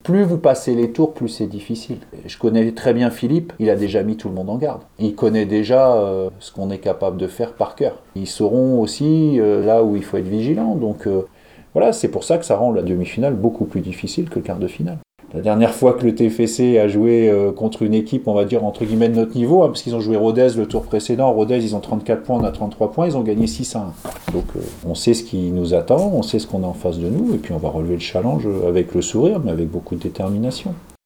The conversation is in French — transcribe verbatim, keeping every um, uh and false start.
plus vous passez les tours, plus c'est difficile. Je connais très bien Philippe, il a déjà mis tout le monde en garde. Il connaît déjà euh, ce qu'on est capable de faire par cœur. Ils sauront aussi euh, là où il faut être vigilant. Donc euh, voilà, c'est pour ça que ça rend la demi-finale beaucoup plus difficile que le quart de finale. La dernière fois que le T F C a joué euh, contre une équipe, on va dire entre guillemets de notre niveau, hein, parce qu'ils ont joué Rodez le tour précédent. Rodez, ils ont trente-quatre points, on a trente-trois points, ils ont gagné six à un. Donc euh, on sait ce qui nous attend, on sait ce qu'on a en face de nous, et puis on va relever le challenge avec le sourire, mais avec beaucoup de détermination.